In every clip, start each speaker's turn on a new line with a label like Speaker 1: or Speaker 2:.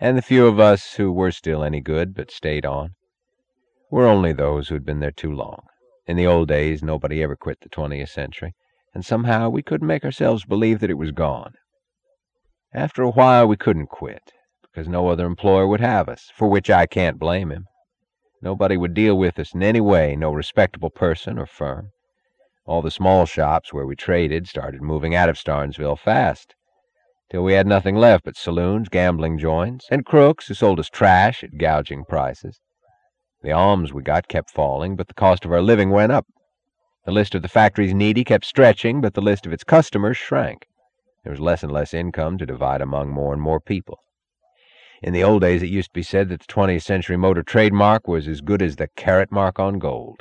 Speaker 1: and the few of us who were still any good but stayed on were only those who had been there too long. In the old days, nobody ever quit the 20th century, and somehow we couldn't make ourselves believe that it was gone. After a while, we couldn't quit, because no other employer would have us, for which I can't blame him. Nobody would deal with us in any way, no respectable person or firm. All the small shops where we traded started moving out of Starnesville fast, till we had nothing left but saloons, gambling joints, and crooks who sold us trash at gouging prices. The alms we got kept falling, but the cost of our living went up. The list of the factory's needy kept stretching, but the list of its customers shrank. There was less and less income to divide among more and more people. In the old days, it used to be said that the 20th century motor trademark was as good as the carat mark on gold.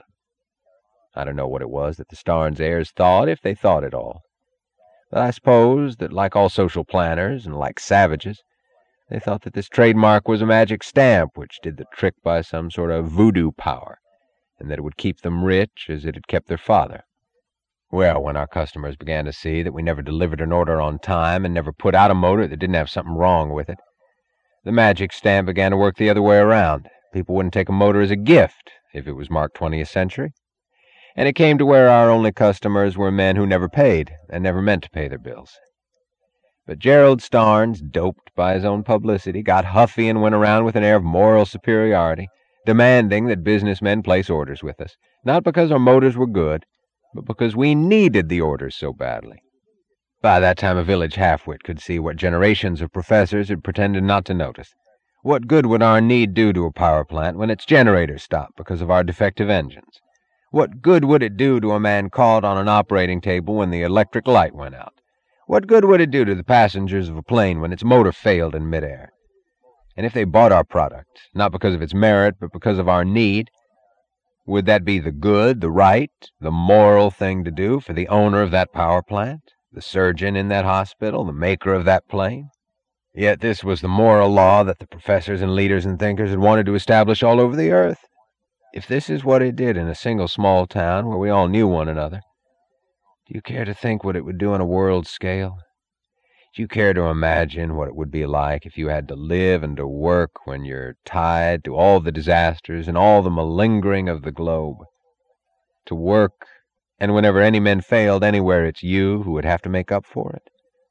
Speaker 1: I don't know what it was that the Starnes heirs thought, if they thought at all. But I suppose that, like all social planners and like savages, they thought that this trademark was a magic stamp which did the trick by some sort of voodoo power, and that it would keep them rich as it had kept their father. Well, when our customers began to see that we never delivered an order on time and never put out a motor that didn't have something wrong with it, the magic stamp began to work the other way around. People wouldn't take a motor as a gift if it was marked 20th century. And it came to where our only customers were men who never paid and never meant to pay their bills. But Gerald Starnes, doped by his own publicity, got huffy and went around with an air of moral superiority, demanding that businessmen place orders with us, not because our motors were good, but because we needed the orders so badly. By that time, a village half-wit could see what generations of professors had pretended not to notice. What good would our need do to a power plant when its generators stopped because of our defective engines? What good would it do to a man caught on an operating table when the electric light went out? What good would it do to the passengers of a plane when its motor failed in midair? And if they bought our product, not because of its merit, but because of our need, would that be the good, the right, the moral thing to do for the owner of that power plant, the surgeon in that hospital, the maker of that plane? Yet this was the moral law that the professors and leaders and thinkers had wanted to establish all over the earth. If this is what it did in a single small town where we all knew one another, do you care to think what it would do on a world scale? Do you care to imagine what it would be like if you had to live and to work when you're tied to all the disasters and all the malingering of the globe? To work, and whenever any men failed anywhere, it's you who would have to make up for it?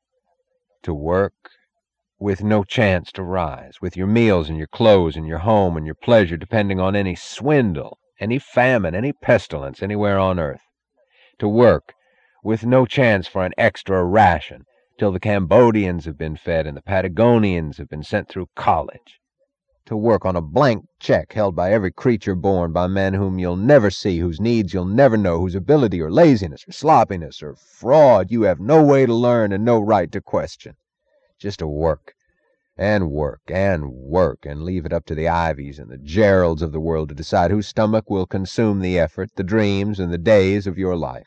Speaker 1: To work, with no chance to rise, with your meals and your clothes and your home and your pleasure depending on any swindle, any famine, any pestilence anywhere on earth. To work, with no chance for an extra ration, till the Cambodians have been fed and the Patagonians have been sent through college. To work on a blank check held by every creature born by men whom you'll never see, whose needs you'll never know, whose ability or laziness or sloppiness or fraud you have no way to learn and no right to question. Just to work, and work, and work, and leave it up to the Ivies and the Geralds of the world to decide whose stomach will consume the effort, the dreams, and the days of your life.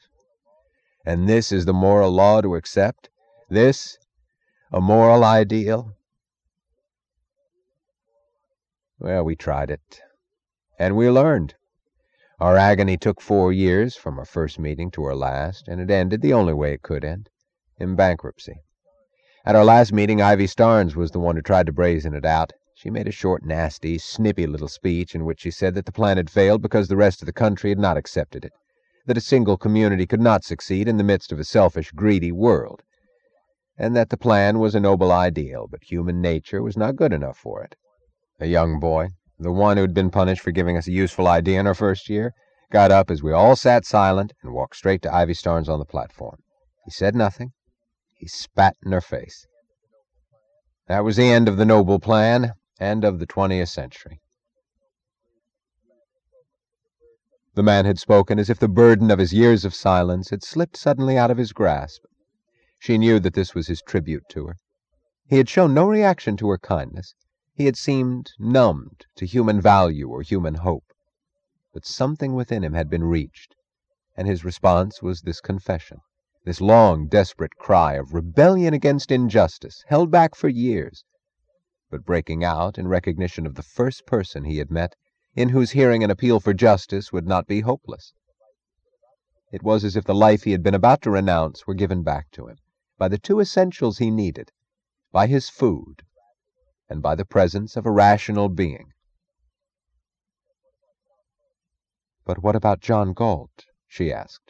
Speaker 1: And this is the moral law to accept? This, a moral ideal? Well, we tried it, and we learned. Our agony took 4 years, from our first meeting to our last, and it ended the only way it could end, in bankruptcy. At our last meeting, Ivy Starnes was the one who tried to brazen it out. She made a short, nasty, snippy little speech in which she said that the plan had failed because the rest of the country had not accepted it, that a single community could not succeed in the midst of a selfish, greedy world, and that the plan was a noble ideal, but human nature was not good enough for it. A young boy, the one who had been punished for giving us a useful idea in our first year, got up as we all sat silent and walked straight to Ivy Starnes on the platform. He said nothing. He spat in her face. That was the end of the noble plan, and of the 20th century. The man had spoken as if the burden of his years of silence had slipped suddenly out of his grasp. She knew that this was his tribute to her. He had shown no reaction to her kindness. He had seemed numbed to human value or human hope. But something within him had been reached, and his response was this confession, this long, desperate cry of rebellion against injustice, held back for years, but breaking out in recognition of the first person he had met in whose hearing an appeal for justice would not be hopeless. It was as if the life he had been about to renounce were given back to him, by the two essentials he needed, by his food and by the presence of a rational being. "But what about John Galt?" she asked.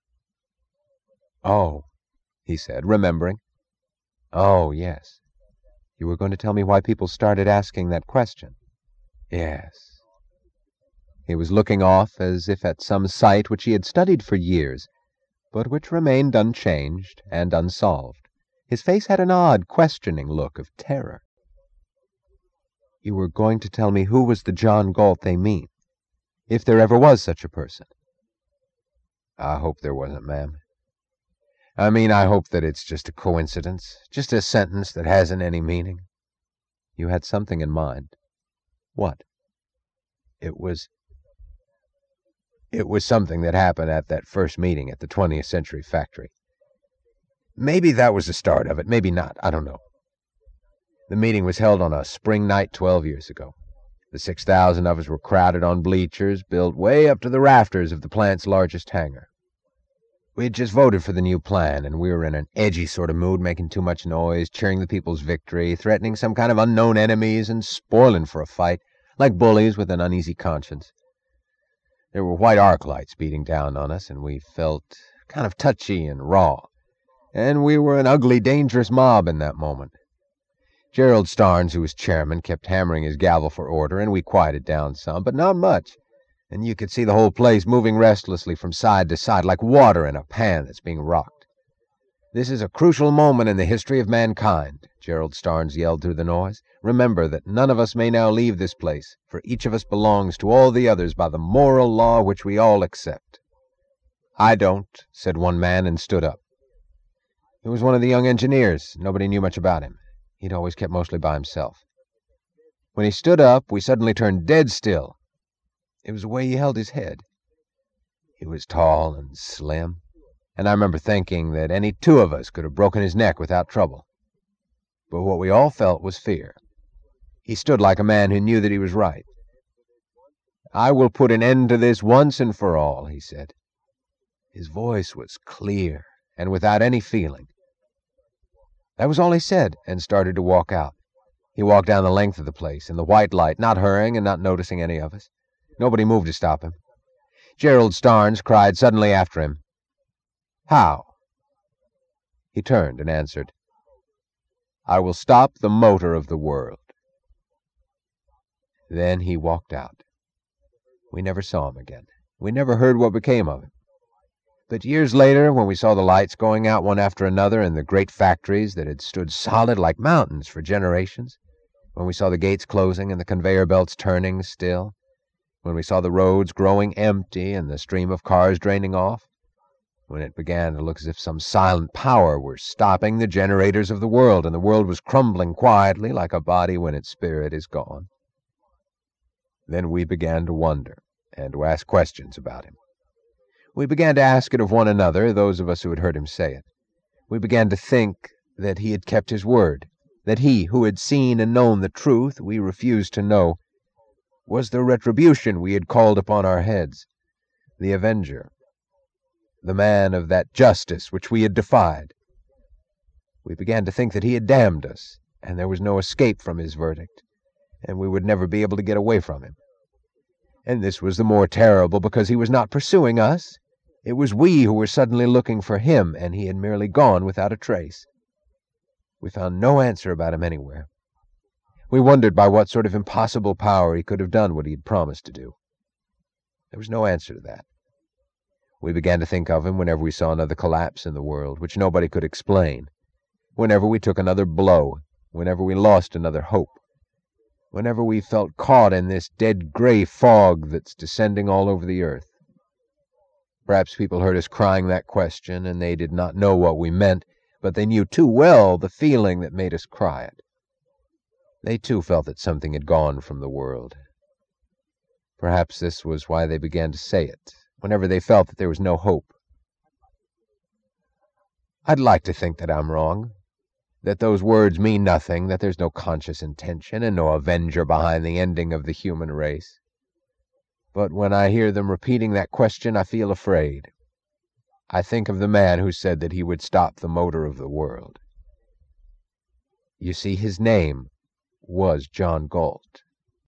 Speaker 1: "Oh," he said, remembering. "Oh, yes. You were going to tell me why people started asking that question." "Yes." He was looking off as if at some sight which he had studied for years, but which remained unchanged and unsolved. His face had an odd, questioning look of terror. "You were going to tell me who was the John Galt they mean, if there ever was such a person." "I hope there wasn't, ma'am. I hope that it's just a coincidence, just a sentence that hasn't any meaning." "You had something in mind. What?" It was something that happened at that first meeting at the 20th Century Factory. Maybe that was the start of it, maybe not, I don't know. The meeting was held on a spring night 12 years ago. The 6,000 of us were crowded on bleachers built way up to the rafters of the plant's largest hangar. We had just voted for the new plan, and we were in an edgy sort of mood, making too much noise, cheering the people's victory, threatening some kind of unknown enemies, and spoiling for a fight, like bullies with an uneasy conscience. There were white arc lights beating down on us, and we felt kind of touchy and raw. And we were an ugly, dangerous mob in that moment. Gerald Starnes, who was chairman, kept hammering his gavel for order, and we quieted down some, but not much. And you could see the whole place moving restlessly from side to side, like water in a pan that's being rocked. "This is a crucial moment in the history of mankind," Gerald Starnes yelled through the noise. "Remember that none of us may now leave this place, for each of us belongs to all the others by the moral law which we all accept." "I don't," said one man, and stood up. He was one of the young engineers. Nobody knew much about him. He'd always kept mostly by himself. When he stood up, we suddenly turned dead still. It was the way he held his head. He was tall and slim, and I remember thinking that any two of us could have broken his neck without trouble. But what we all felt was fear. He stood like a man who knew that he was right. "I will put an end to this once and for all," he said. His voice was clear and without any feeling. That was all he said, and started to walk out. He walked down the length of the place, in the white light, not hurrying and not noticing any of us. Nobody moved to stop him. Gerald Starnes cried suddenly after him, "How?" He turned and answered, "I will stop the motor of the world." Then he walked out. We never saw him again. We never heard what became of him. But years later, when we saw the lights going out one after another in the great factories that had stood solid like mountains for generations, when we saw the gates closing and the conveyor belts turning still, when we saw the roads growing empty and the stream of cars draining off, when it began to look as if some silent power were stopping the generators of the world, and the world was crumbling quietly like a body when its spirit is gone, then we began to wonder and to ask questions about him. We began to ask it of one another, those of us who had heard him say it. We began to think that he had kept his word, that he, who had seen and known the truth we refused to know, was the retribution we had called upon our heads, the avenger, the man of that justice which we had defied. We began to think that he had damned us, and there was no escape from his verdict, and we would never be able to get away from him. And this was the more terrible because he was not pursuing us. It was we who were suddenly looking for him, and he had merely gone without a trace. We found no answer about him anywhere. We wondered by what sort of impossible power he could have done what he had promised to do. There was no answer to that. We began to think of him whenever we saw another collapse in the world, which nobody could explain, whenever we took another blow, whenever we lost another hope, whenever we felt caught in this dead gray fog that's descending all over the earth. Perhaps people heard us crying that question, and they did not know what we meant, but they knew too well the feeling that made us cry it. They too felt that something had gone from the world. Perhaps this was why they began to say it, whenever they felt that there was no hope. I'd like to think that I'm wrong, that those words mean nothing, that there's no conscious intention and no avenger behind the ending of the human race. But when I hear them repeating that question, I feel afraid. I think of the man who said that he would stop the motor of the world. You see, his name was John Galt.